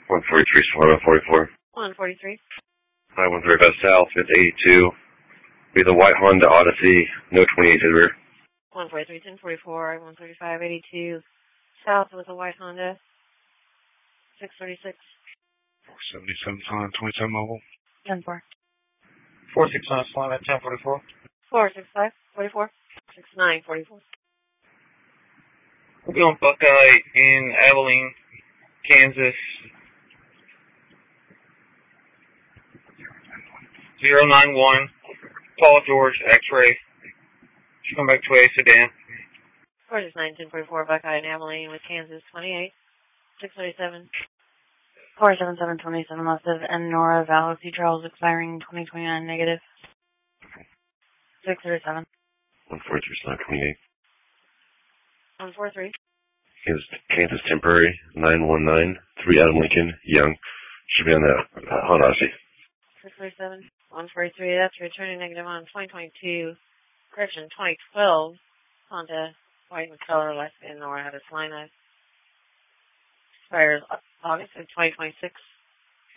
143 Solano 44. 143. 513 Best South, it's 82. Be the white Honda Odyssey, no 28 to the rear. 143, 1044, 135, 82. South with a white Honda. 636. 477 Solano 27 mobile. 10-4. 469 Solano 1044. 465, 44. 69, 44. We'll be on Buckeye in Abilene, Kansas. 091, Paul George, X-ray. She's coming back to a sedan. 469, 1044, Buckeye in Abilene with Kansas, 28. 637. 477, 27 left of N Nora, valid C Charles expiring 2029 negative. 637. 143 Solano 28. 143. Kansas temporary, 919, 3 Adam Lincoln, Young. Should be on the Honda Odyssey. 637. 143, that's returning negative on 2022. Correction, 2012. Honda, white and color, left in Nora, had its line up. Expires August of 2026.